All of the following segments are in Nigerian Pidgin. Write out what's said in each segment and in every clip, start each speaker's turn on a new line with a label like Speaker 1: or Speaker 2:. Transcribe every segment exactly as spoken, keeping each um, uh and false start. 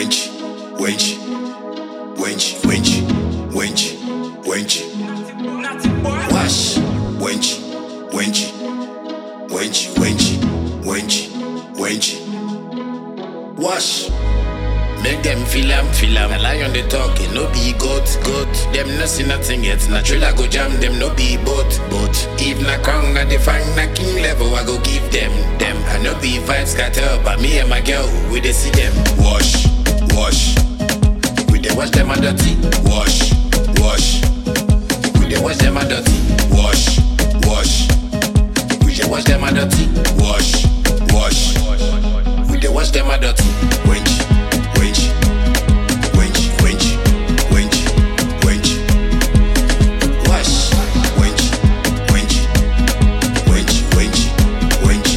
Speaker 1: wench, wench, wench, wench, wench, wench. Wash, wench, wench, wench, wench, wench, wench. Wash. Make them feel am, feel am. A lion they talking, no be goat, goat. Them no see nothing yet. Natural I go jam them, no be boat, boat. If na crown, na define na king level, I go give them, them. I no be vibes scatter, but me and my girl, we dey see them. Wash, wash. We dey wash them a dirty. Wash, wash. We dey wash them a dirty. Wash, wash. We dey wash them a dirty. Wash, wash. We dey wash them a dirty. Wench. Wench, wench, wench, wench, wench. Wash, wench, wench, wench, wench, wench,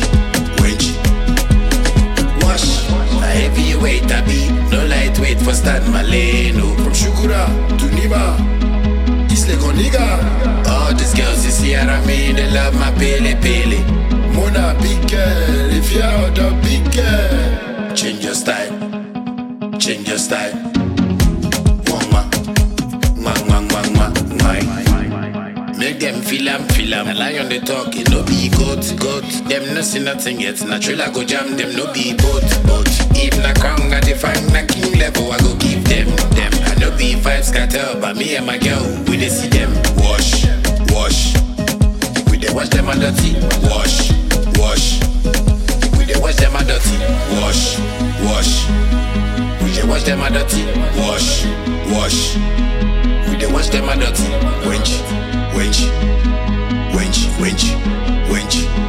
Speaker 1: wench. Wash. A heavyweight I be, no lightweight for Stan Maleno. From Shukura to Nima, Isle Koniga. All these girls you see around me, they love my pele pele. Mona big girl, if you're out of big girl, change your style. Change your style. Mwah, mwah, mwah, mwah, mwah, mwah. Make them feel am, feel am. A lion they talking, no be goat, goat. Them no see nothing yet. Natural I go jam them, no be boat, boat. If na crown, I define na king level, I go give them, them. I no be vibes scatter, but me and my girl, we dey see them. Wash, wash. We dey wash them a dirty. Wash, wash. We dey wash them a dirty. Wash, wash. We dey wash them a dirty. Wash, wash. We dey wash them a dirty. Wench, wench, wench, wench, wench.